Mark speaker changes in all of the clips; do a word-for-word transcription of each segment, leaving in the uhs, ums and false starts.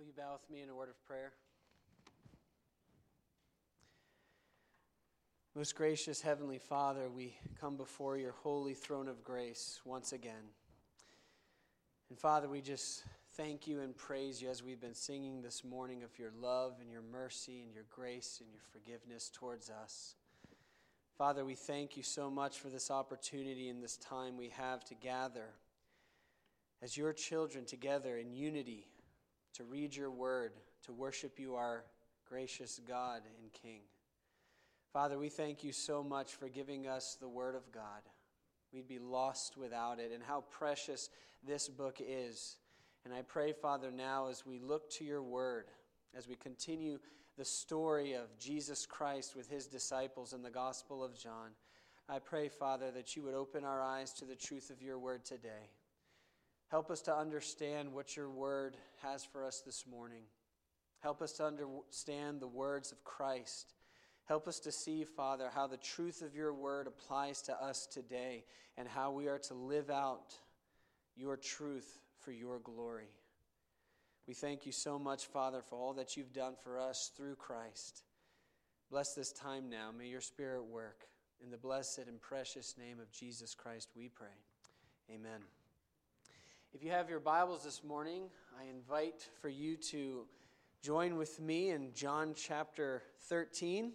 Speaker 1: Will you bow with me in a word of prayer? Most gracious Heavenly Father, we come before your holy throne of grace once again. And Father, we just thank you and praise you as we've been singing this morning of your love and your mercy and your grace and your forgiveness towards us. Father, we thank you so much for this opportunity and this time we have to gather as your children together in unity to read your word, to worship you, our gracious God and King. Father, we thank you so much for giving us the word of God. We'd be lost without it, and how precious this book is. And I pray, Father, now as we look to your word, as we continue the story of Jesus Christ with his disciples in the Gospel of John, I pray, Father, that you would open our eyes to the truth of your word today. Help us to understand what your word has for us this morning. Help us to understand the words of Christ. Help us to see, Father, how the truth of your word applies to us today and how we are to live out your truth for your glory. We thank you so much, Father, for all that you've done for us through Christ. Bless this time now. May your Spirit work. In the blessed and precious name of Jesus Christ we pray. Amen. If you have your Bibles this morning, I invite for you to join with me in John chapter thirteen.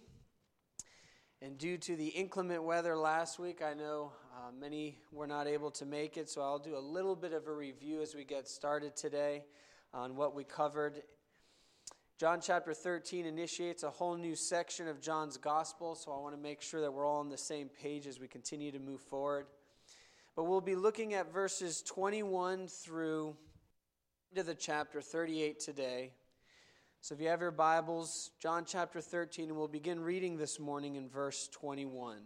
Speaker 1: And due to the inclement weather last week, I know uh, many were not able to make it, so I'll do a little bit of a review as we get started today on what we covered. John chapter thirteen initiates a whole new section of John's gospel, so I want to make sure that we're all on the same page as we continue to move forward. But we'll be looking at verses twenty-one through into the chapter thirty-eight today. So if you have your Bibles, John chapter thirteen, and we'll begin reading this morning in verse twenty-one.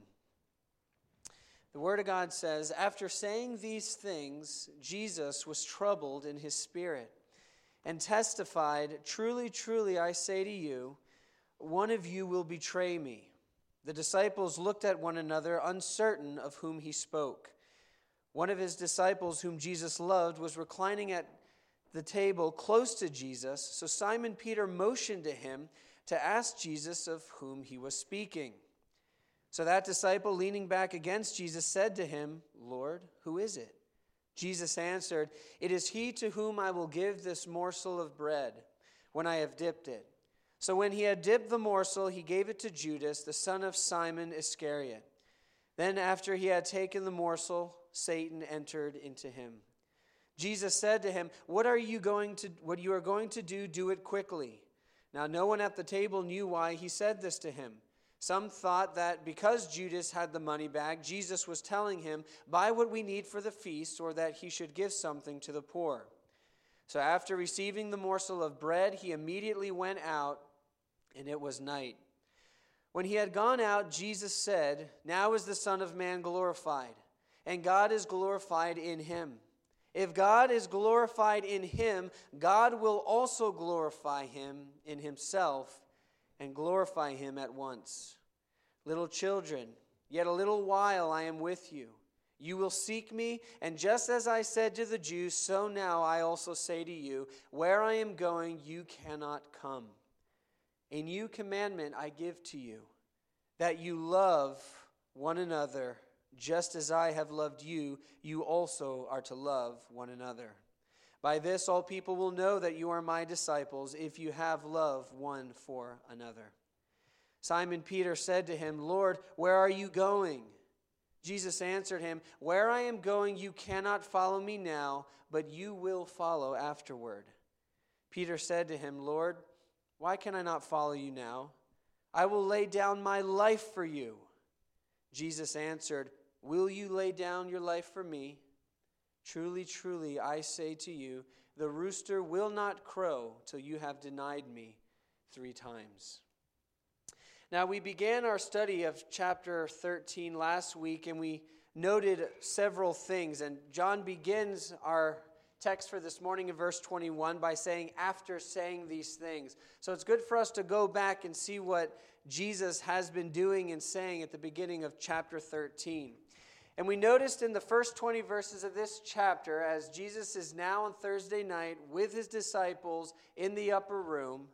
Speaker 1: The Word of God says, "After saying these things, Jesus was troubled in his spirit, and testified, 'Truly, truly, I say to you, one of you will betray me.' The disciples looked at one another, uncertain of whom he spoke. One of his disciples, whom Jesus loved, was reclining at the table close to Jesus. So Simon Peter motioned to him to ask Jesus of whom he was speaking. So that disciple, leaning back against Jesus, said to him, 'Lord, who is it?' Jesus answered, 'It is he to whom I will give this morsel of bread when I have dipped it.' So when he had dipped the morsel, he gave it to Judas, the son of Simon Iscariot. Then after he had taken the morsel, Satan entered into him. Jesus said to him, 'What are you going to what you are going to do, do it quickly.' Now no one at the table knew why he said this to him. Some thought that because Judas had the money bag, Jesus was telling him, 'Buy what we need for the feast,' or that he should give something to the poor. So after receiving the morsel of bread, he immediately went out, and it was night. When he had gone out, Jesus said, 'Now is the Son of Man glorified, and God is glorified in him. If God is glorified in him, God will also glorify him in himself and glorify him at once. Little children, yet a little while I am with you. You will seek me, and just as I said to the Jews, so now I also say to you, where I am going, you cannot come. A new commandment I give to you, that you love one another. Just as I have loved you, you also are to love one another. By this all people will know that you are my disciples, if you have love one for another.' Simon Peter said to him, 'Lord, where are you going?' Jesus answered him, 'Where I am going you cannot follow me now, but you will follow afterward.' Peter said to him, 'Lord, why can I not follow you now? I will lay down my life for you.' Jesus answered, 'Will you lay down your life for me? Truly, truly, I say to you, the rooster will not crow till you have denied me three times.'" Now, we began our study of chapter thirteen last week, and we noted several things. And John begins our text for this morning in verse twenty-one by saying, "After saying these things." So it's good for us to go back and see what Jesus has been doing and saying at the beginning of chapter thirteen. And we noticed in the first twenty verses of this chapter, as Jesus is now on Thursday night with his disciples in the upper room,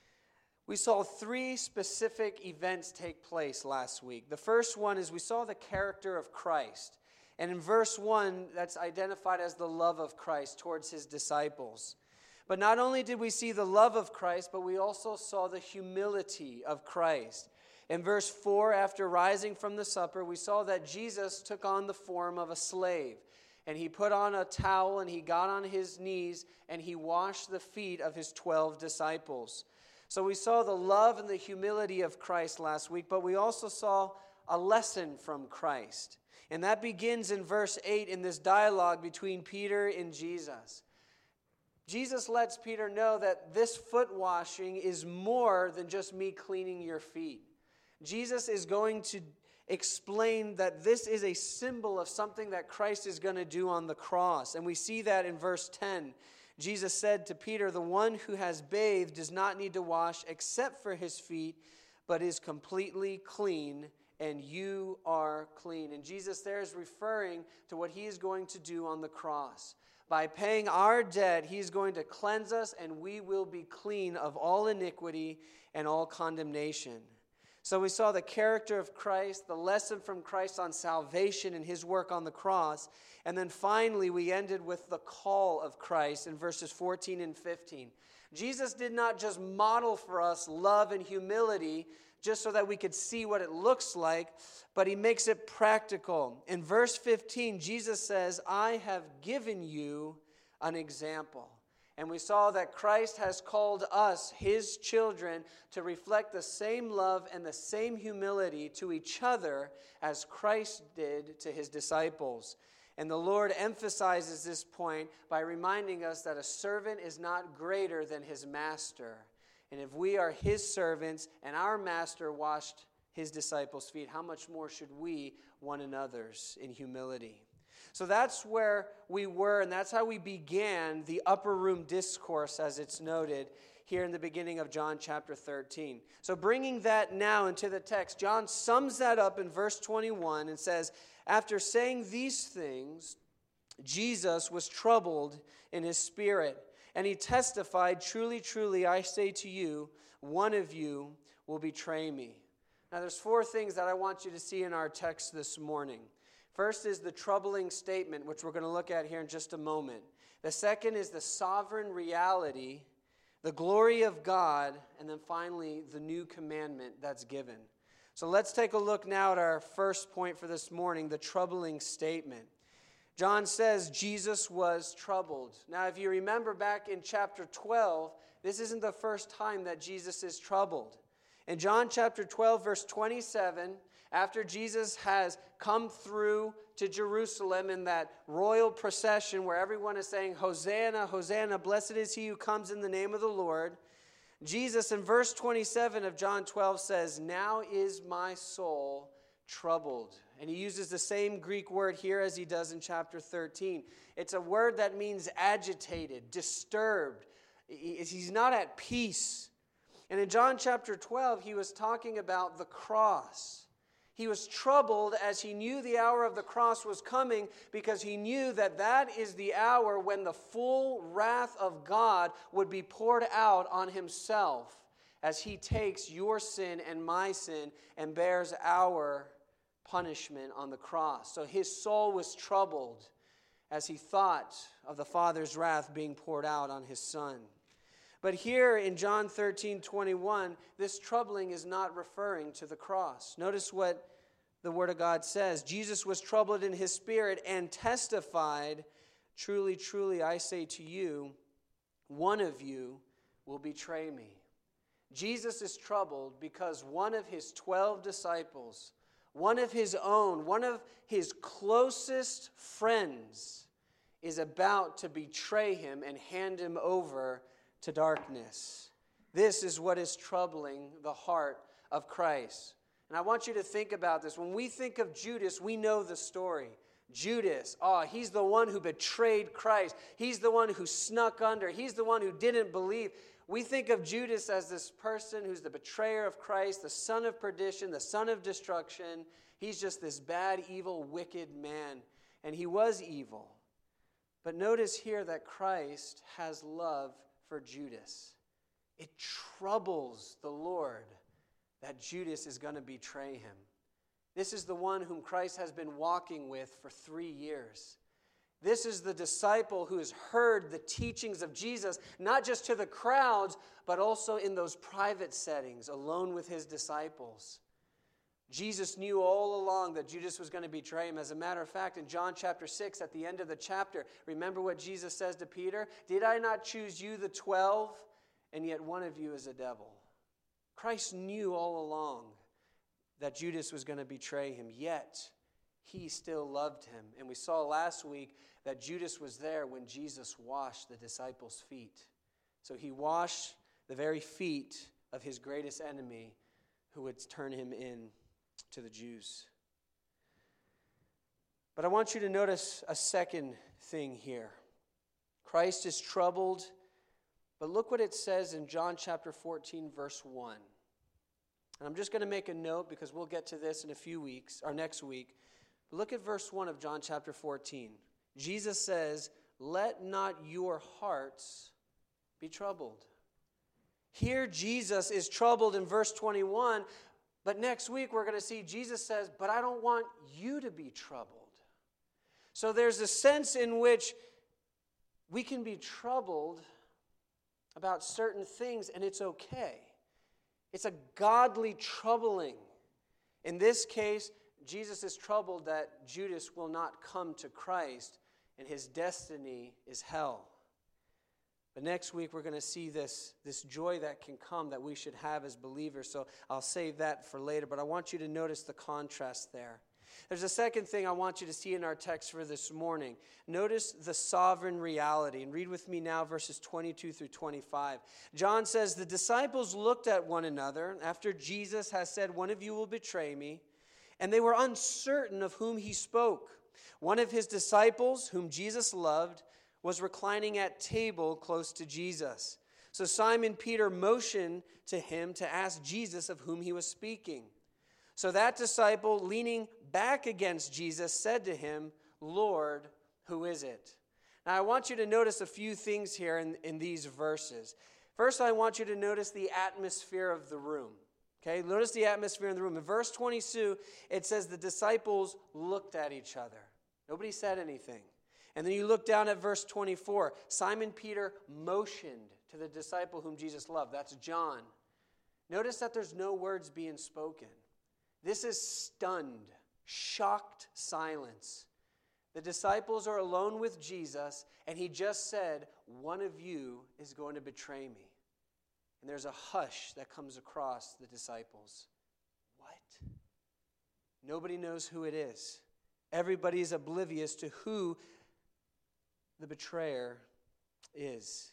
Speaker 1: we saw three specific events take place last week. The first one is we saw the character of Christ. And in verse one, that's identified as the love of Christ towards his disciples. But not only did we see the love of Christ, but we also saw the humility of Christ. In verse four, after rising from the supper, we saw that Jesus took on the form of a slave. And he put on a towel and he got on his knees and he washed the feet of his twelve disciples. So we saw the love and the humility of Christ last week, but we also saw a lesson from Christ. And that begins in verse eight in this dialogue between Peter and Jesus. Jesus lets Peter know that this foot washing is more than just me cleaning your feet. Jesus is going to explain that this is a symbol of something that Christ is going to do on the cross. And we see that in verse ten. Jesus said to Peter, "The one who has bathed does not need to wash except for his feet, but is completely clean, and you are clean." And Jesus there is referring to what he is going to do on the cross. By paying our debt, he is going to cleanse us, and we will be clean of all iniquity and all condemnation. So we saw the character of Christ, the lesson from Christ on salvation and his work on the cross. And then finally, we ended with the call of Christ in verses fourteen and fifteen. Jesus did not just model for us love and humility just so that we could see what it looks like, but he makes it practical. In verse fifteen, Jesus says, "I have given you an example." And we saw that Christ has called us, his children, to reflect the same love and the same humility to each other as Christ did to his disciples. And the Lord emphasizes this point by reminding us that a servant is not greater than his master. And if we are his servants and our master washed his disciples' feet, how much more should we one another's in humility? So that's where we were, and that's how we began the upper room discourse, as it's noted here in the beginning of John chapter thirteen. So bringing that now into the text, John sums that up in verse twenty-one and says, "After saying these things, Jesus was troubled in his spirit, and he testified, 'Truly, truly, I say to you, one of you will betray me.'" Now there's four things that I want you to see in our text this morning. First is the troubling statement, which we're going to look at here in just a moment. The second is the sovereign reality, the glory of God, and then finally the new commandment that's given. So let's take a look now at our first point for this morning, the troubling statement. John says Jesus was troubled. Now, if you remember back in chapter twelve, this isn't the first time that Jesus is troubled. In John chapter twelve, verse twenty-seven, after Jesus has come through to Jerusalem in that royal procession where everyone is saying, "Hosanna, Hosanna, blessed is he who comes in the name of the Lord," Jesus in verse twenty-seven of John twelve says, "Now is my soul troubled." And he uses the same Greek word here as he does in chapter thirteen. It's a word that means agitated, disturbed. He's not at peace. And in John chapter twelve, he was talking about the cross. He was troubled as he knew the hour of the cross was coming, because he knew that that is the hour when the full wrath of God would be poured out on himself as he takes your sin and my sin and bears our punishment on the cross. So his soul was troubled as he thought of the Father's wrath being poured out on his Son. But here in John thirteen twenty-one, this troubling is not referring to the cross. Notice what the Word of God says. Jesus was troubled in his spirit and testified, "Truly, truly, I say to you, one of you will betray me." Jesus is troubled because one of his twelve disciples, one of his own, one of his closest friends, is about to betray him and hand him over to darkness. This is what is troubling the heart of Christ. And I want you to think about this. When we think of Judas, we know the story. Judas, oh, he's the one who betrayed Christ. He's the one who snuck under. He's the one who didn't believe. We think of Judas as this person who's the betrayer of Christ, the son of perdition, the son of destruction. He's just this bad, evil, wicked man. And he was evil. But notice here that Christ has love for Judas. It troubles the Lord that Judas is going to betray him. This is the one whom Christ has been walking with for three years. This is the disciple who has heard the teachings of Jesus, not just to the crowds, but also in those private settings, alone with his disciples. Jesus knew all along that Judas was going to betray him. As a matter of fact, in John chapter six, at the end of the chapter, remember what Jesus says to Peter? Did I not choose you, the twelve, and yet one of you is a devil? Christ knew all along that Judas was going to betray him, yet he still loved him. And we saw last week that Judas was there when Jesus washed the disciples' feet. So he washed the very feet of his greatest enemy who would turn him in to the Jews. But I want you to notice a second thing here. Christ is troubled, but look what it says in John chapter fourteen, verse one. And I'm just going to make a note because we'll get to this in a few weeks, or next week. But look at verse one of John chapter fourteen. Jesus says, "Let not your hearts be troubled." Here Jesus is troubled in verse twenty-one, but next week we're going to see Jesus says, "But I don't want you to be troubled." So there's a sense in which we can be troubled about certain things, and it's okay. It's a godly troubling. In this case, Jesus is troubled that Judas will not come to Christ, and his destiny is hell. But next week, we're going to see this, this joy that can come that we should have as believers. So I'll save that for later, but I want you to notice the contrast there. There's a second thing I want you to see in our text for this morning. Notice the sovereign reality. And read with me now verses twenty-two through twenty-five. John says, "The disciples looked at one another after Jesus has said, 'One of you will betray me.' And they were uncertain of whom he spoke. One of his disciples, whom Jesus loved, was reclining at table close to Jesus. So Simon Peter motioned to him to ask Jesus of whom he was speaking. So that disciple, leaning back against Jesus, said to him, 'Lord, who is it?'" Now I want you to notice a few things here in, in these verses. First, I want you to notice the atmosphere of the room. Okay, notice the atmosphere in the room. In verse twenty-two, it says the disciples looked at each other. Nobody said anything. And then you look down at verse twenty-four. Simon Peter motioned to the disciple whom Jesus loved. That's John. Notice that there's no words being spoken. This is stunned, shocked silence. The disciples are alone with Jesus, and he just said, "One of you is going to betray me." And there's a hush that comes across the disciples. What? Nobody knows who it is. Everybody's oblivious to who the betrayer is.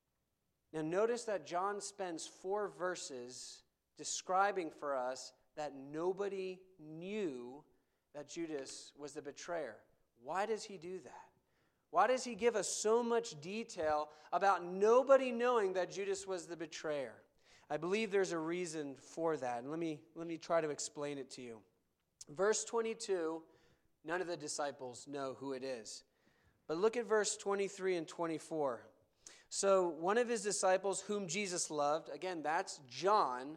Speaker 1: Now notice that John spends four verses describing for us that nobody knew that Judas was the betrayer. Why does he do that? Why does he give us so much detail about nobody knowing that Judas was the betrayer? I believe there's a reason for that. And let me, let me try to explain it to you. Verse twenty-two, none of the disciples know who it is. But look at verse twenty-three and twenty-four. So one of his disciples whom Jesus loved, again, that's John,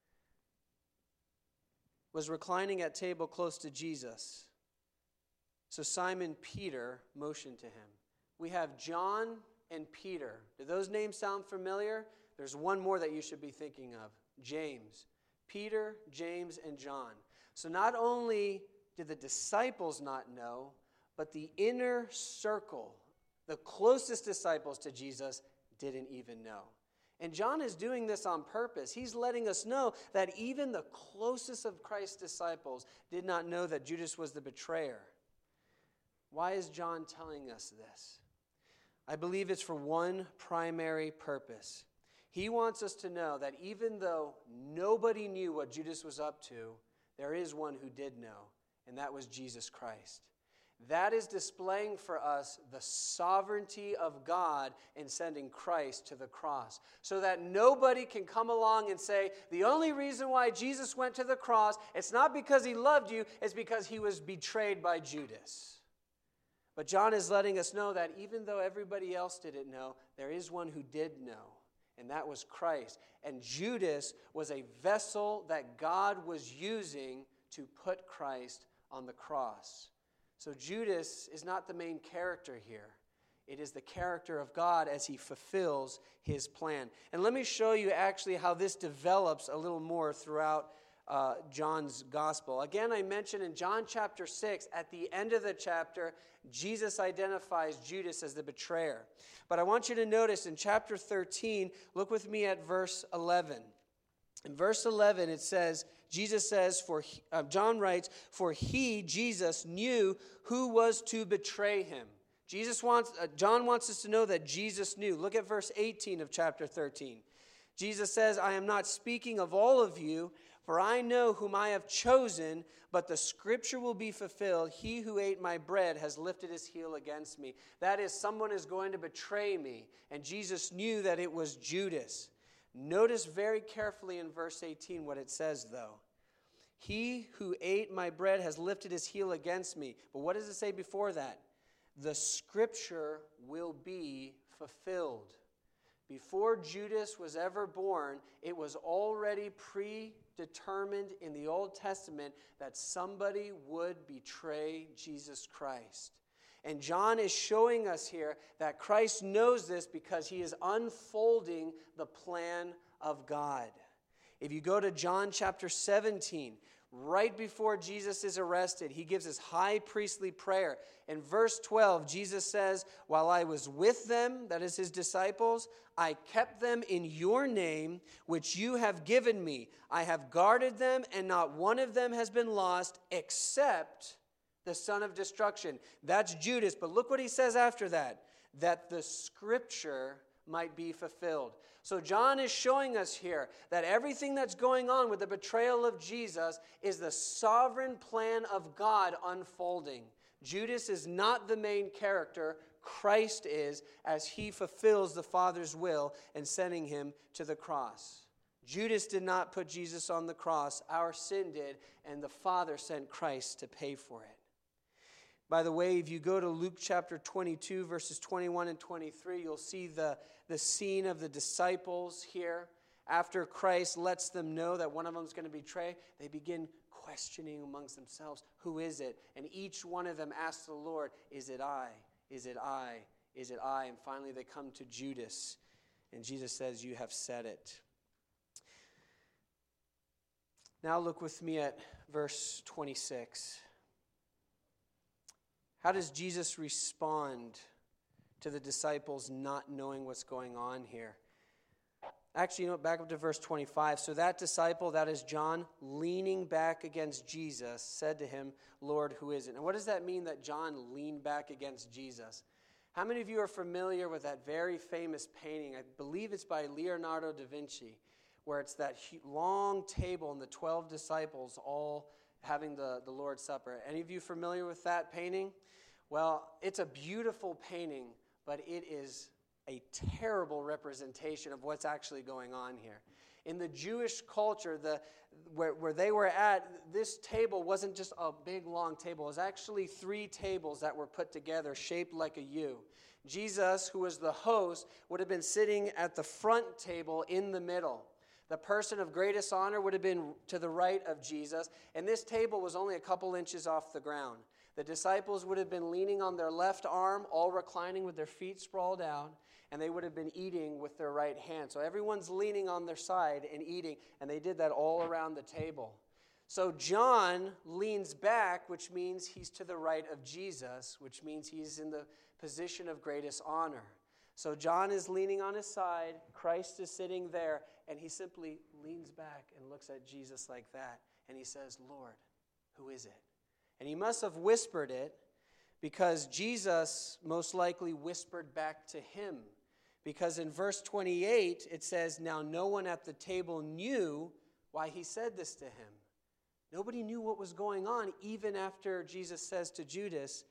Speaker 1: was reclining at table close to Jesus. So Simon Peter motioned to him. We have John and Peter. Do those names sound familiar? There's one more that you should be thinking of. James. Peter, James, and John. So not only did the disciples not know, but the inner circle, the closest disciples to Jesus, didn't even know. And John is doing this on purpose. He's letting us know that even the closest of Christ's disciples did not know that Judas was the betrayer. Why is John telling us this? I believe it's for one primary purpose. He wants us to know that even though nobody knew what Judas was up to, there is one who did know, and that was Jesus Christ. That is displaying for us the sovereignty of God in sending Christ to the cross, so that nobody can come along and say, the only reason why Jesus went to the cross, it's not because he loved you, it's because he was betrayed by Judas. But John is letting us know that even though everybody else didn't know, there is one who did know, and that was Christ. And Judas was a vessel that God was using to put Christ on the cross. So Judas is not the main character here. It is the character of God as he fulfills his plan. And let me show you actually how this develops a little more throughout uh, John's gospel. Again, I mentioned in John chapter six, at the end of the chapter, Jesus identifies Judas as the betrayer. But I want you to notice in chapter thirteen, look with me at verse eleven. In verse eleven, it says, Jesus says, for he, uh, John writes, for he, Jesus, knew who was to betray him. Jesus wants, uh, John wants us to know that Jesus knew. Look at verse eighteen of chapter thirteen. Jesus says, I am not speaking of all of you, for I know whom I have chosen, but the scripture will be fulfilled. He who ate my bread has lifted his heel against me. That is, someone is going to betray me. And Jesus knew that it was Judas. Notice very carefully in verse eighteen what it says, though. He who ate my bread has lifted his heel against me. But what does it say before that? The scripture will be fulfilled. Before Judas was ever born, it was already predetermined in the Old Testament that somebody would betray Jesus Christ. And John is showing us here that Christ knows this because he is unfolding the plan of God. If you go to John chapter seventeen, right before Jesus is arrested, he gives his high priestly prayer. In verse twelve, Jesus says, while I was with them, that is his disciples, I kept them in your name, which you have given me. I have guarded them, and not one of them has been lost except the son of destruction. That's Judas. But look what he says after that. That the scripture might be fulfilled. So John is showing us here that everything that's going on with the betrayal of Jesus is the sovereign plan of God unfolding. Judas is not the main character. Christ is, as he fulfills the Father's will in sending him to the cross. Judas did not put Jesus on the cross. Our sin did, and the Father sent Christ to pay for it. By the way, if you go to Luke chapter twenty-two, verses twenty-one and twenty-three, you'll see the, the scene of the disciples here. After Christ lets them know that one of them is going to betray, they begin questioning amongst themselves, who is it? And each one of them asks the Lord, is it I? Is it I? Is it I? And finally they come to Judas, and Jesus says, you have said it. Now look with me at verse twenty-six. How does Jesus respond to the disciples not knowing what's going on here? Actually, you know, back up to verse twenty-five. So that disciple, that is John, leaning back against Jesus, said to him, Lord, who is it? And what does that mean that John leaned back against Jesus? How many of you are familiar with that very famous painting? I believe it's by Leonardo da Vinci, where it's that long table and the twelve disciples all having the, the Lord's Supper. Any of you familiar with that painting? Well, it's a beautiful painting, but it is a terrible representation of what's actually going on here. In the Jewish culture, the where, where they were at, this table wasn't just a big, long table. It was actually three tables that were put together, shaped like a U. Jesus, who was the host, would have been sitting at the front table in the middle. The person of greatest honor would have been to the right of Jesus, and this table was only a couple inches off the ground. The disciples would have been leaning on their left arm, all reclining with their feet sprawled out, and they would have been eating with their right hand. So everyone's leaning on their side and eating, and they did that all around the table. So John leans back, which means he's to the right of Jesus, which means he's in the position of greatest honor. So John is leaning on his side, Christ is sitting there, and he simply leans back and looks at Jesus like that. And he says, Lord, who is it? And he must have whispered it because Jesus most likely whispered back to him. Because in verse twenty-eight, it says, now no one at the table knew why he said this to him. Nobody knew what was going on, even after Jesus says to Judas,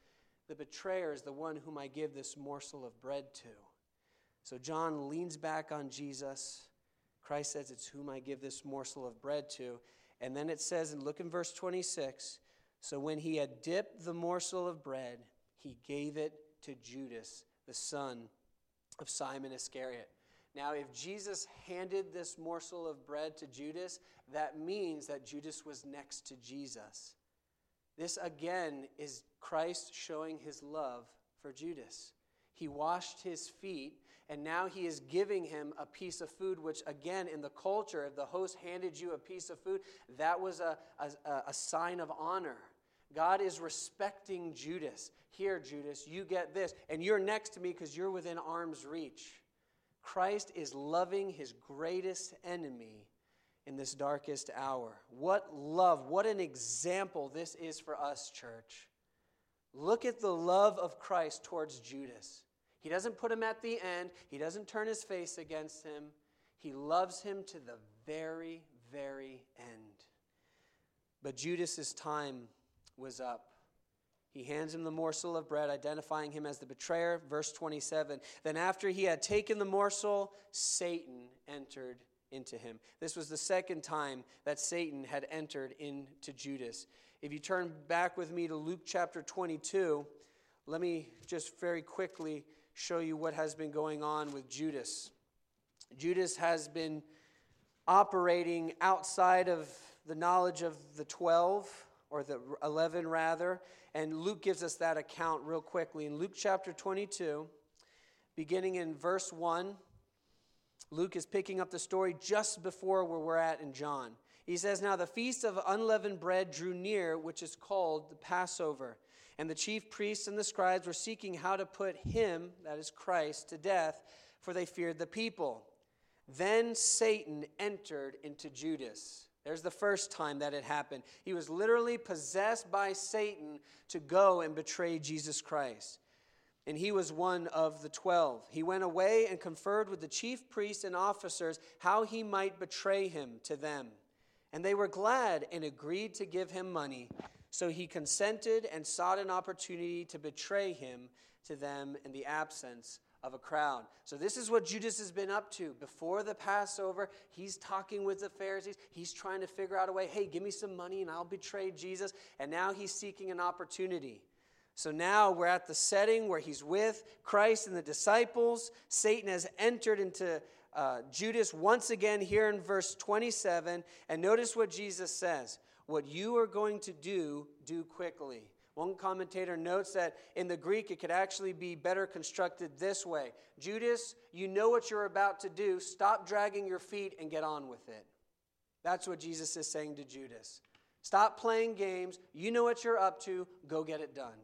Speaker 1: the betrayer is the one whom I give this morsel of bread to. So John leans back on Jesus. Christ says, it's whom I give this morsel of bread to. And then it says, and look in verse twenty-six, so when he had dipped the morsel of bread, he gave it to Judas, the son of Simon Iscariot. Now, if Jesus handed this morsel of bread to Judas, that means that Judas was next to Jesus. This, again, is Christ showing his love for Judas. He washed his feet, and now he is giving him a piece of food, which, again, in the culture, if the host handed you a piece of food, that was a, a, a sign of honor. God is respecting Judas. Here, Judas, you get this, and you're next to me because you're within arm's reach. Christ is loving his greatest enemy in this darkest hour. What love, what an example this is for us, church. Look at the love of Christ towards Judas. He doesn't put him at the end. He doesn't turn his face against him. He loves him to the very, very end. But Judas's time was up. He hands him the morsel of bread, identifying him as the betrayer. Verse twenty-seven. Then after he had taken the morsel, Satan entered into him. This was the second time that Satan had entered into Judas. If you turn back with me to Luke chapter twenty-two, let me just very quickly show you what has been going on with Judas. Judas has been operating outside of the knowledge of the twelve, or the eleven rather, and Luke gives us that account real quickly. In Luke chapter twenty-two, beginning in verse one, Luke is picking up the story just before where we're at in John. He says, now the feast of unleavened bread drew near, which is called the Passover. And the chief priests and the scribes were seeking how to put him, that is Christ, to death, for they feared the people. Then Satan entered into Judas. There's the first time that it happened. He was literally possessed by Satan to go and betray Jesus Christ. And he was one of the twelve. He went away and conferred with the chief priests and officers how he might betray him to them. And they were glad and agreed to give him money. So he consented and sought an opportunity to betray him to them in the absence of a crowd. So this is what Judas has been up to. Before the Passover, he's talking with the Pharisees. He's trying to figure out a way, hey, give me some money and I'll betray Jesus. And now he's seeking an opportunity. So now we're at the setting where he's with Christ and the disciples. Satan has entered into uh, Judas once again here in verse twenty-seven. And notice what Jesus says. What you are going to do, do quickly. One commentator notes that in the Greek it could actually be better constructed this way. Judas, you know what you're about to do. Stop dragging your feet and get on with it. That's what Jesus is saying to Judas. Stop playing games. You know what you're up to. Go get it done.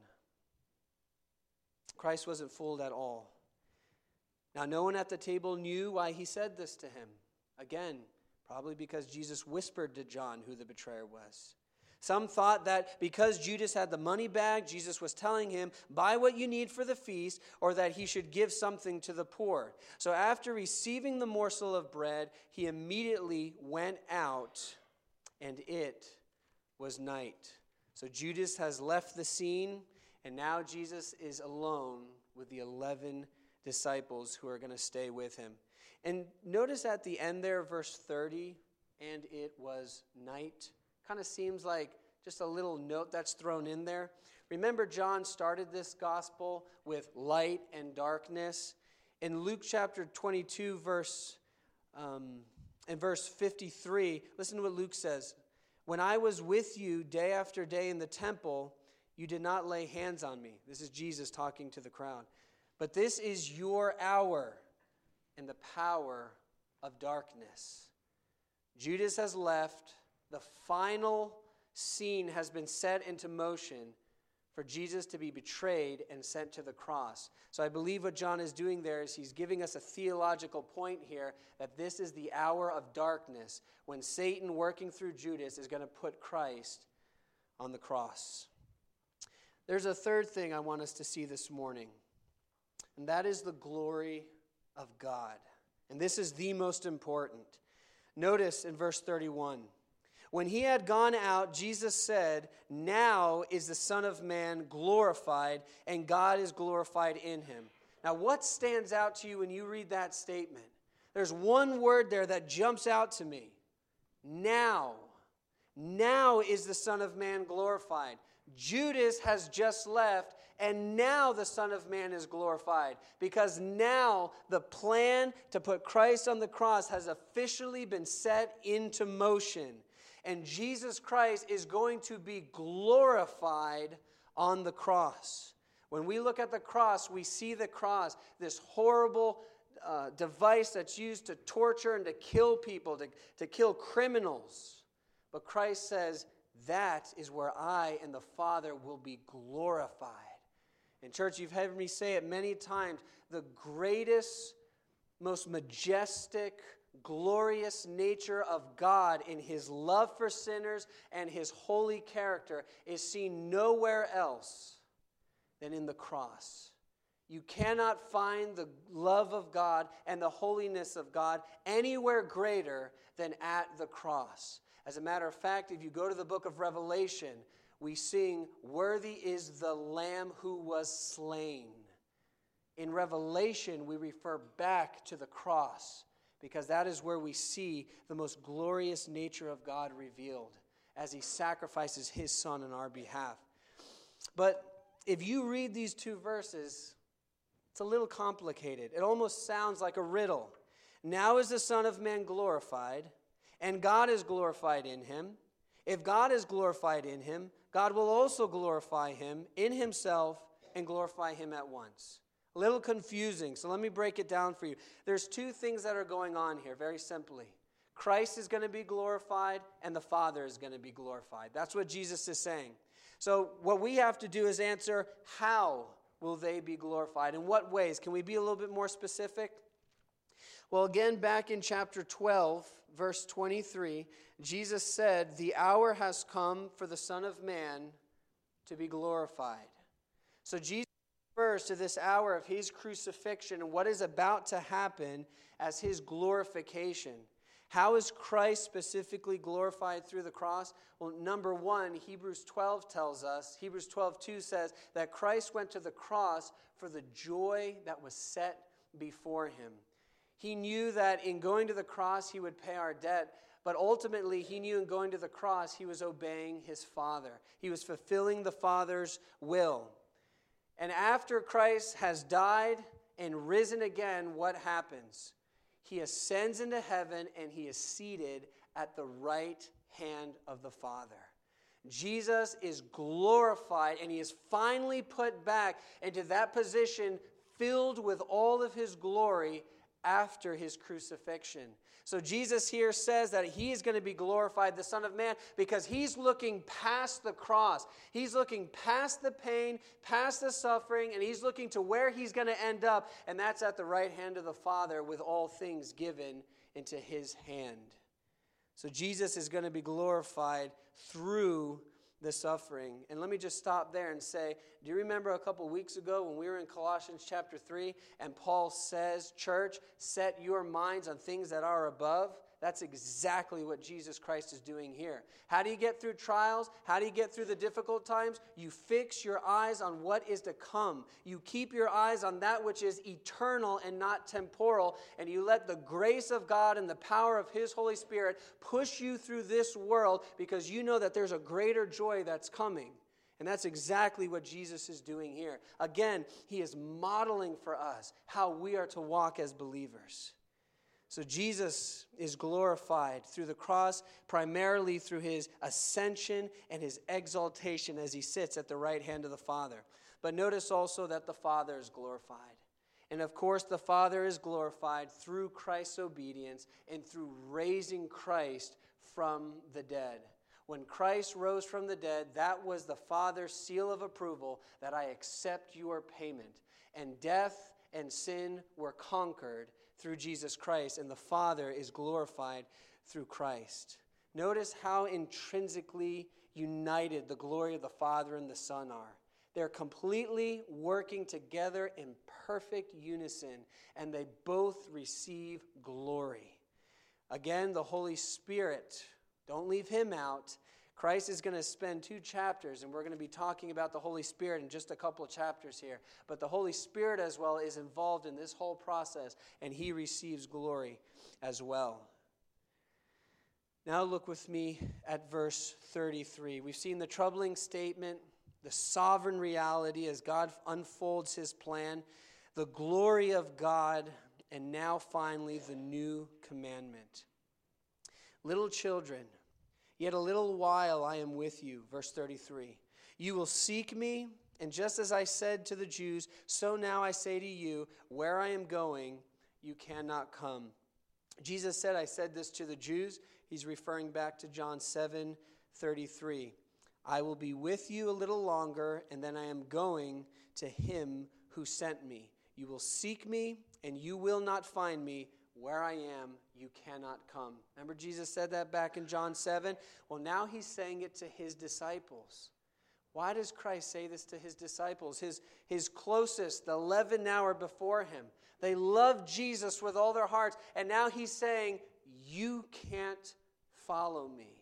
Speaker 1: Christ wasn't fooled at all. Now, no one at the table knew why he said this to him. Again, probably because Jesus whispered to John who the betrayer was. Some thought that because Judas had the money bag, Jesus was telling him, buy what you need for the feast, or that he should give something to the poor. So after receiving the morsel of bread, he immediately went out, and it was night. So Judas has left the scene, and now Jesus is alone with the eleven disciples who are going to stay with him. And notice at the end there, verse thirty, and it was night. Kind of seems like just a little note that's thrown in there. Remember, John started this gospel with light and darkness. In Luke chapter twenty-two, verse um, in verse fifty-three, listen to what Luke says. When I was with you day after day in the temple, you did not lay hands on me. This is Jesus talking to the crowd. But this is your hour and the power of darkness. Judas has left. The final scene has been set into motion for Jesus to be betrayed and sent to the cross. So I believe what John is doing there is he's giving us a theological point here that this is the hour of darkness when Satan, working through Judas, is going to put Christ on the cross. There's a third thing I want us to see this morning, and that is the glory of God. And this is the most important. Notice in verse thirty-one, When he had gone out, Jesus said, "Now is the Son of Man glorified, and God is glorified in him." Now, what stands out to you when you read that statement? There's one word there that jumps out to me. Now. Now is the Son of Man glorified. Judas has just left, and now the Son of Man is glorified, because now the plan to put Christ on the cross has officially been set into motion. And Jesus Christ is going to be glorified on the cross. When we look at the cross, we see the cross, this horrible uh, device that's used to torture and to kill people, to, to kill criminals. But Christ says, that is where I and the Father will be glorified. In church, you've heard me say it many times, the greatest, most majestic, glorious nature of God in his love for sinners and his holy character is seen nowhere else than in the cross. You cannot find the love of God and the holiness of God anywhere greater than at the cross. As a matter of fact, if you go to the book of Revelation, we sing, "Worthy is the Lamb who was slain." In Revelation, we refer back to the cross, because that is where we see the most glorious nature of God revealed as he sacrifices his Son on our behalf. But if you read these two verses, it's a little complicated. It almost sounds like a riddle. Now is the Son of Man glorified, and God is glorified in him. If God is glorified in him, God will also glorify him in himself and glorify him at once. A little confusing, so let me break it down for you. There's two things that are going on here, very simply. Christ is going to be glorified, and the Father is going to be glorified. That's what Jesus is saying. So what we have to do is answer, how will they be glorified? In what ways? Can we be a little bit more specific? Well, again, back in chapter twelve, verse twenty-three, Jesus said, "The hour has come for the Son of Man to be glorified." So Jesus refers to this hour of his crucifixion and what is about to happen as his glorification. How is Christ specifically glorified through the cross? Well, number one, Hebrews twelve tells us, Hebrews twelve two says that Christ went to the cross for the joy that was set before him. He knew that in going to the cross, he would pay our debt, but ultimately, he knew in going to the cross, he was obeying his Father. He was fulfilling the Father's will. And after Christ has died and risen again, what happens? He ascends into heaven and he is seated at the right hand of the Father. Jesus is glorified and he is finally put back into that position filled with all of his glory after his crucifixion. So Jesus here says that he is going to be glorified, the Son of Man, because he's looking past the cross. He's looking past the pain, past the suffering, and he's looking to where he's going to end up, and that's at the right hand of the Father with all things given into his hand. So Jesus is going to be glorified through the suffering. And let me just stop there and say, do you remember a couple weeks ago when we were in Colossians chapter three and Paul says, "Church, set your minds on things that are above"? That's exactly what Jesus Christ is doing here. How do you get through trials? How do you get through the difficult times? You fix your eyes on what is to come. You keep your eyes on that which is eternal and not temporal, and you let the grace of God and the power of his Holy Spirit push you through this world, because you know that there's a greater joy that's coming. And that's exactly what Jesus is doing here. Again, he is modeling for us how we are to walk as believers. So Jesus is glorified through the cross, primarily through his ascension and his exaltation as he sits at the right hand of the Father. But notice also that the Father is glorified. And of course, the Father is glorified through Christ's obedience and through raising Christ from the dead. When Christ rose from the dead, that was the Father's seal of approval that I accept your payment. And death and sin were conquered through Jesus Christ, and the Father is glorified through Christ. Notice how intrinsically united the glory of the Father and the Son are. They're completely working together in perfect unison, and they both receive glory. Again, the Holy Spirit Don't leave him out. Christ is going to spend two chapters, and we're going to be talking about the Holy Spirit in just a couple of chapters here. But the Holy Spirit as well is involved in this whole process, and he receives glory as well. Now look with me at verse thirty-three. We've seen the troubling statement, the sovereign reality as God unfolds his plan, the glory of God, and now finally the new commandment. Little children, yet a little while I am with you. Verse thirty-three. You will seek me, and just as I said to the Jews, so now I say to you, where I am going, you cannot come. Jesus said, I said this to the Jews. He's referring back to John seven thirty-three. I will be with you a little longer, and then I am going to him who sent me. You will seek me, and you will not find me. Where I am, you cannot come. Remember Jesus said that back in John seven? Well, now he's saying it to his disciples. Why does Christ say this to his disciples? His, his closest, the eleven hour before him. They loved Jesus with all their hearts, and now he's saying, you can't follow me.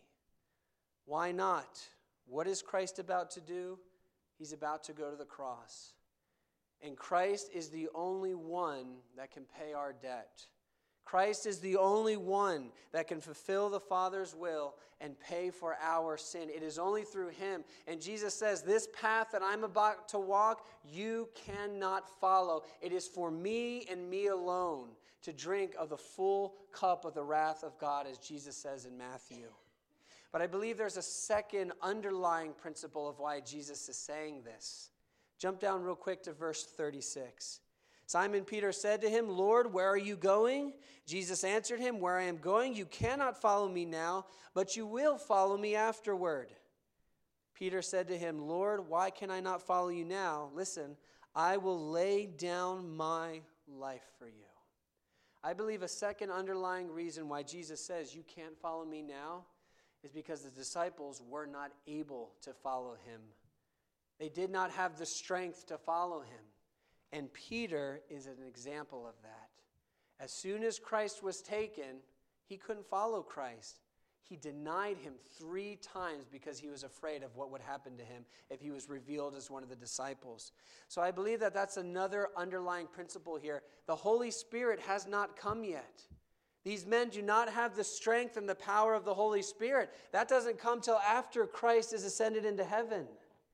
Speaker 1: Why not? What is Christ about to do? He's about to go to the cross. And Christ is the only one that can pay our debt. Christ is the only one that can fulfill the Father's will and pay for our sin. It is only through him. And Jesus says, this path that I'm about to walk, you cannot follow. It is for me and me alone to drink of the full cup of the wrath of God, as Jesus says in Matthew. But I believe there's a second underlying principle of why Jesus is saying this. Jump down real quick to verse thirty-six. Simon Peter said to him, Lord, where are you going? Jesus answered him, where I am going, you cannot follow me now, but you will follow me afterward. Peter said to him, Lord, why can I not follow you now? Listen, I will lay down my life for you. I believe a second underlying reason why Jesus says you can't follow me now is because the disciples were not able to follow him. They did not have the strength to follow him. And Peter is an example of that. As soon as Christ was taken, he couldn't follow Christ. He denied him three times because he was afraid of what would happen to him if he was revealed as one of the disciples. So I believe that that's another underlying principle here. The Holy Spirit has not come yet. These men do not have the strength and the power of the Holy Spirit. That doesn't come till after Christ is ascended into heaven.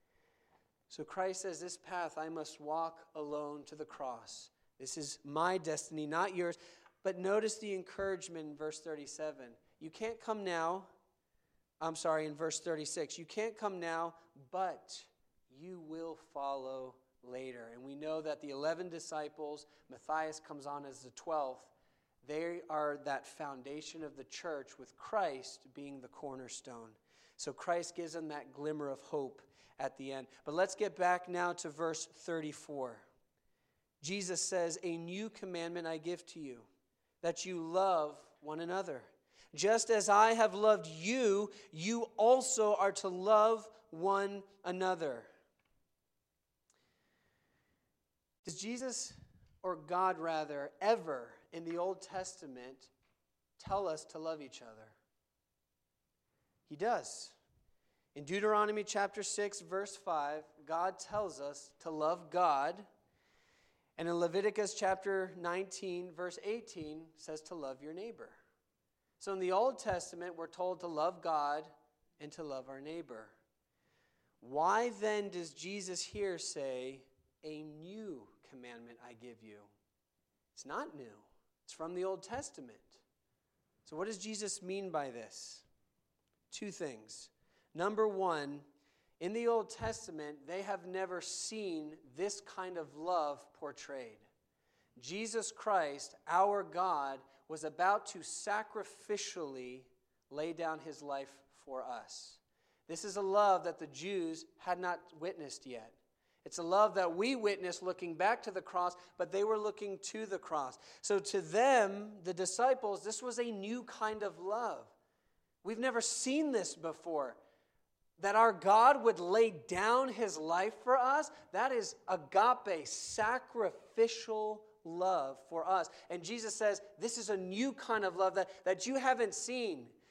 Speaker 1: So Christ says, this path I must walk alone to the cross. This is my destiny, not yours. But notice the encouragement in verse thirty-seven. You can't come now. I'm sorry, in verse thirty-six. You can't come now, but you will follow later. And we know that the eleven disciples, Matthias comes on as the twelfth. They are that foundation of the church with Christ being the cornerstone. So Christ gives them that glimmer of hope at the end. But let's get back now to verse thirty-four. Jesus says, a new commandment I give to you, that you love one another. Just as I have loved you, you also are to love one another. Does Jesus, or God rather, ever in the Old Testament tell us to love each other? He does. In Deuteronomy chapter six, verse five, God tells us to love God. And in Leviticus chapter nineteen, verse eighteen, says to love your neighbor. So in the Old Testament, we're told to love God and to love our neighbor. Why then does Jesus here say, a new commandment I give you? It's not new. It's from the Old Testament. So what does Jesus mean by this? Two things. Number one, in the Old Testament, they have never seen this kind of love portrayed. Jesus Christ, our God, was about to sacrificially lay down his life for us. This is a love that the Jews had not witnessed yet. It's a love that we witnessed looking back to the cross, but they were looking to the cross. So to them, the disciples, this was a new kind of love. We've never seen this before. That our God would lay down his life for us, that is agape, sacrificial love for us. And Jesus says, this is a new kind of love that, that you haven't seen.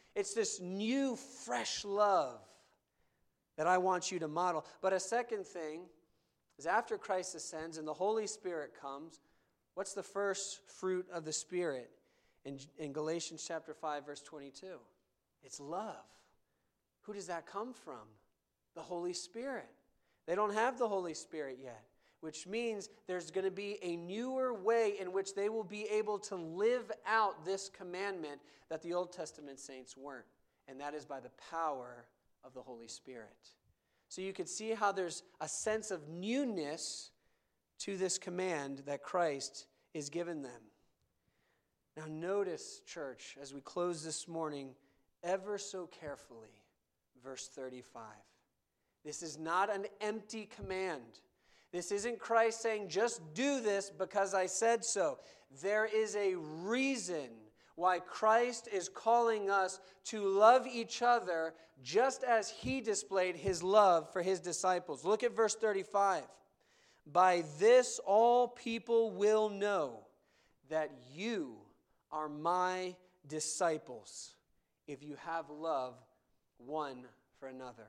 Speaker 1: It's this new, fresh love that I want you to model. But a second thing is after Christ ascends and the Holy Spirit comes, what's the first fruit of the Spirit? In, in Galatians chapter five, verse twenty-two. It's love. Who does that come from? The Holy Spirit. They don't have the Holy Spirit yet, which means there's going to be a newer way in which they will be able to live out this commandment that the Old Testament saints weren't. And that is by the power of the Holy Spirit. So you can see how there's a sense of newness to this command that Christ is given them. Now notice, church, as we close this morning, ever so carefully, verse thirty-five. This is not an empty command. This isn't Christ saying, just do this because I said so. There is a reason why Christ is calling us to love each other just as he displayed his love for his disciples. Look at verse thirty-five. By this all people will know that you are my disciples if you have love one for another.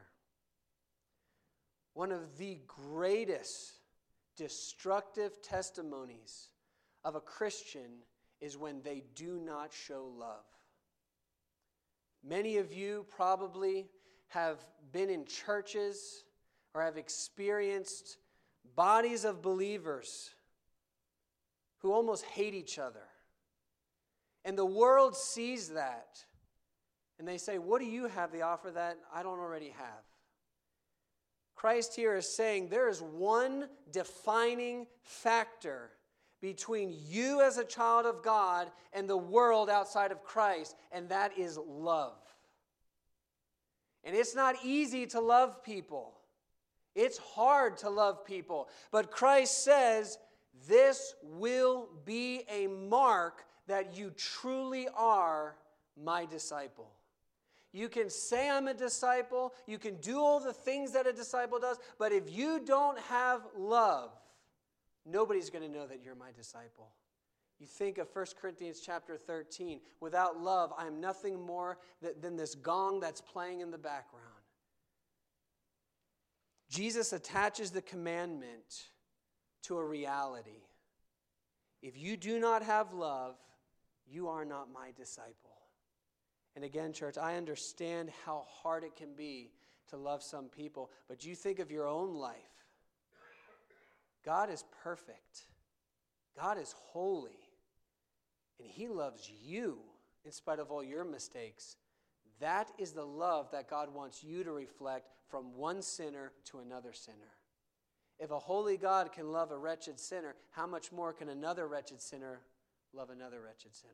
Speaker 1: One of the greatest destructive testimonies of a Christian is when they do not show love. Many of you probably have been in churches or have experienced bodies of believers who almost hate each other. And the world sees that. And they say, what do you have to offer that I don't already have? Christ here is saying there is one defining factor between you as a child of God and the world outside of Christ, and that is love. And it's not easy to love people. It's hard to love people. But Christ says this will be a mark that you truly are my disciple. You can say I'm a disciple. You can do all the things that a disciple does. But if you don't have love, nobody's going to know that you're my disciple. You think of First Corinthians chapter thirteen. Without love, I am nothing more than this gong that's playing in the background. Jesus attaches the commandment to a reality. If you do not have love, you are not my disciple. And again, church, I understand how hard it can be to love some people, but you think of your own life. God is perfect. God is holy. And he loves you in spite of all your mistakes. That is the love that God wants you to reflect from one sinner to another sinner. If a holy God can love a wretched sinner, how much more can another wretched sinner love another wretched sinner?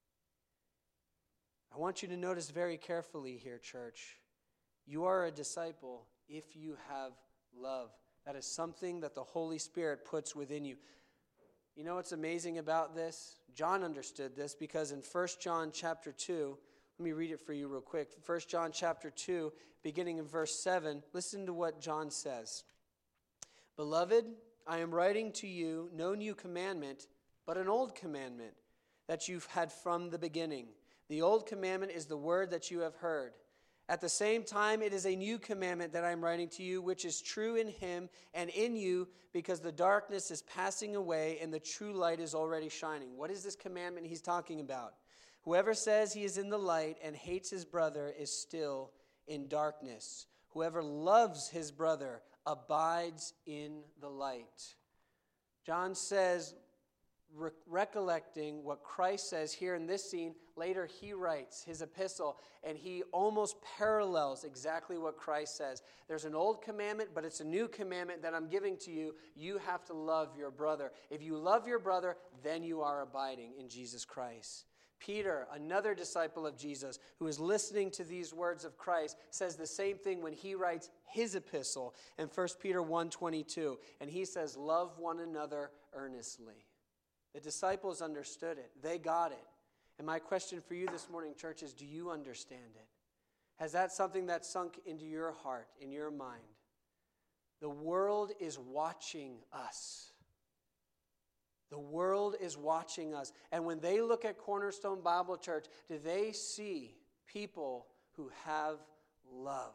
Speaker 1: I want you to notice very carefully here, church. You are a disciple if you have love. That is something that the Holy Spirit puts within you. You know what's amazing about this? John understood this because in First John chapter two, let me read it for you real quick. First John chapter two, beginning in verse seven, listen to what John says. Beloved, I am writing to you no new commandment, but an old commandment that you've had from the beginning. The old commandment is the word that you have heard. At the same time, it is a new commandment that I am writing to you, which is true in him and in you, because the darkness is passing away and the true light is already shining. What is this commandment he's talking about? Whoever says he is in the light and hates his brother is still in darkness. Whoever loves his brother abides in the light. John says, re- recollecting what Christ says here in this scene, later he writes his epistle, and he almost parallels exactly what Christ says. There's an old commandment, but it's a new commandment that I'm giving to you. You have to love your brother. If you love your brother, then you are abiding in Jesus Christ. Peter, another disciple of Jesus, who is listening to these words of Christ, says the same thing when he writes his epistle in First Peter one twenty-two. And he says, love one another earnestly. The disciples understood it. They got it. And my question for you this morning, church, is do you understand it? Has that something that sunk into your heart, in your mind? The world is watching us. The world is watching us. And when they look at Cornerstone Bible Church, do they see people who have love.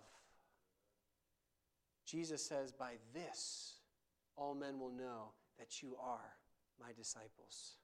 Speaker 1: Jesus says, by this all men will know that you are my disciples.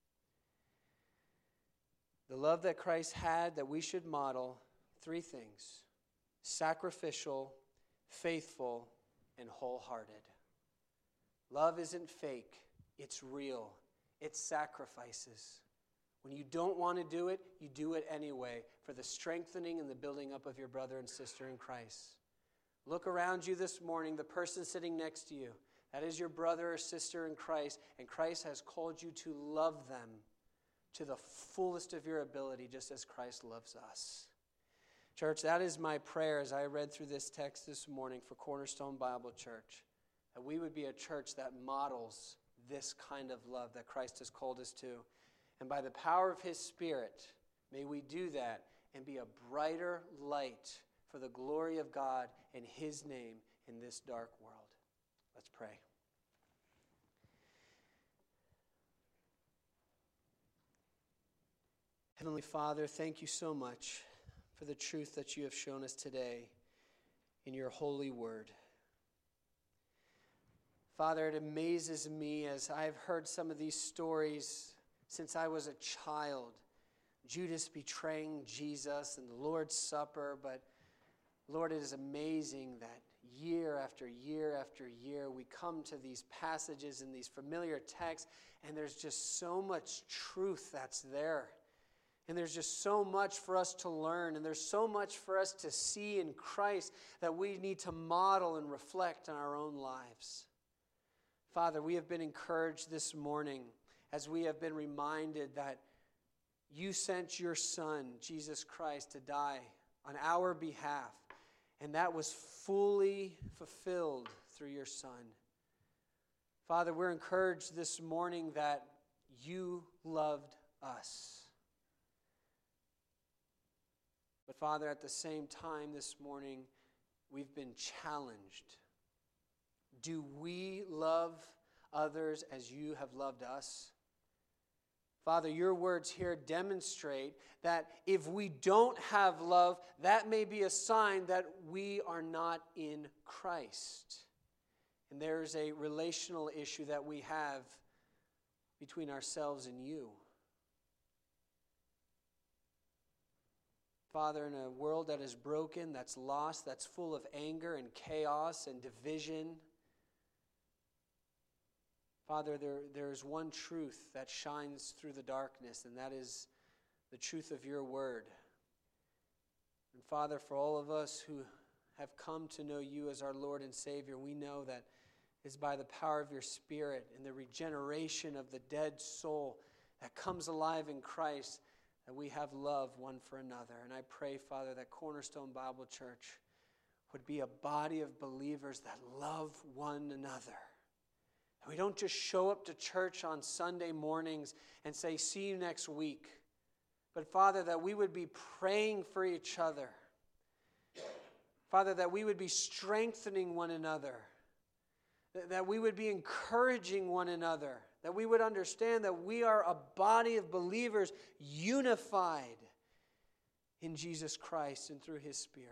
Speaker 1: The love that Christ had that we should model, three things: sacrificial, faithful, and wholehearted. Love isn't fake, it's real. It sacrifices. When you don't want to do it, you do it anyway for the strengthening and the building up of your brother and sister in Christ. Look around you this morning, the person sitting next to you. That is your brother or sister in Christ, and Christ has called you to love them to the fullest of your ability, just as Christ loves us. Church, that is my prayer as I read through this text this morning for Cornerstone Bible Church, that we would be a church that models this kind of love that Christ has called us to. And by the power of His Spirit, may we do that and be a brighter light for the glory of God and His name in this dark world. Let's pray. Heavenly Father, thank you so much for the truth that you have shown us today in your holy word. Father, it amazes me as I've heard some of these stories since I was a child. Judas betraying Jesus and the Lord's Supper, but Lord, it is amazing that year after year after year we come to these passages and these familiar texts, and there's just so much truth that's there. And there's just so much for us to learn, and there's so much for us to see in Christ that we need to model and reflect in our own lives. Father, we have been encouraged this morning as we have been reminded that you sent your Son, Jesus Christ, to die on our behalf, and that was fully fulfilled through your Son. Father, we're encouraged this morning that you loved us. But Father, at the same time this morning, we've been challenged. Do we love others as you have loved us? Father, your words here demonstrate that if we don't have love, that may be a sign that we are not in Christ. And there is a relational issue that we have between ourselves and you. Father, in a world that is broken, that's lost, that's full of anger and chaos and division, Father, there, there is one truth that shines through the darkness, and that is the truth of your word. And Father, for all of us who have come to know you as our Lord and Savior, we know that it's by the power of your Spirit and the regeneration of the dead soul that comes alive in Christ that we have love one for another. And I pray, Father, that Cornerstone Bible Church would be a body of believers that love one another. And we don't just show up to church on Sunday mornings and say, see you next week. But Father, that we would be praying for each other. Father, that we would be strengthening one another. That we would be encouraging one another. That we would understand that we are a body of believers unified in Jesus Christ and through His Spirit.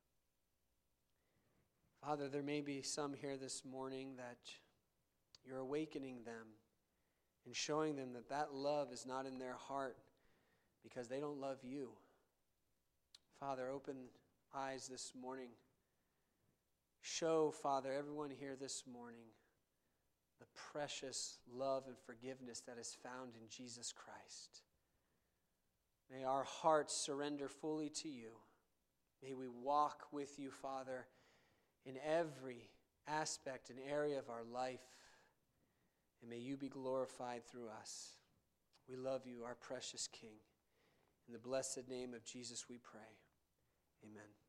Speaker 1: Father, there may be some here this morning that you're awakening them and showing them that that love is not in their heart because they don't love you. Father, open eyes this morning. Show, Father, everyone here this morning the precious love and forgiveness that is found in Jesus Christ. May our hearts surrender fully to you. May we walk with you, Father, in every aspect and area of our life. And may you be glorified through us. We love you, our precious King. In the blessed name of Jesus we pray. Amen.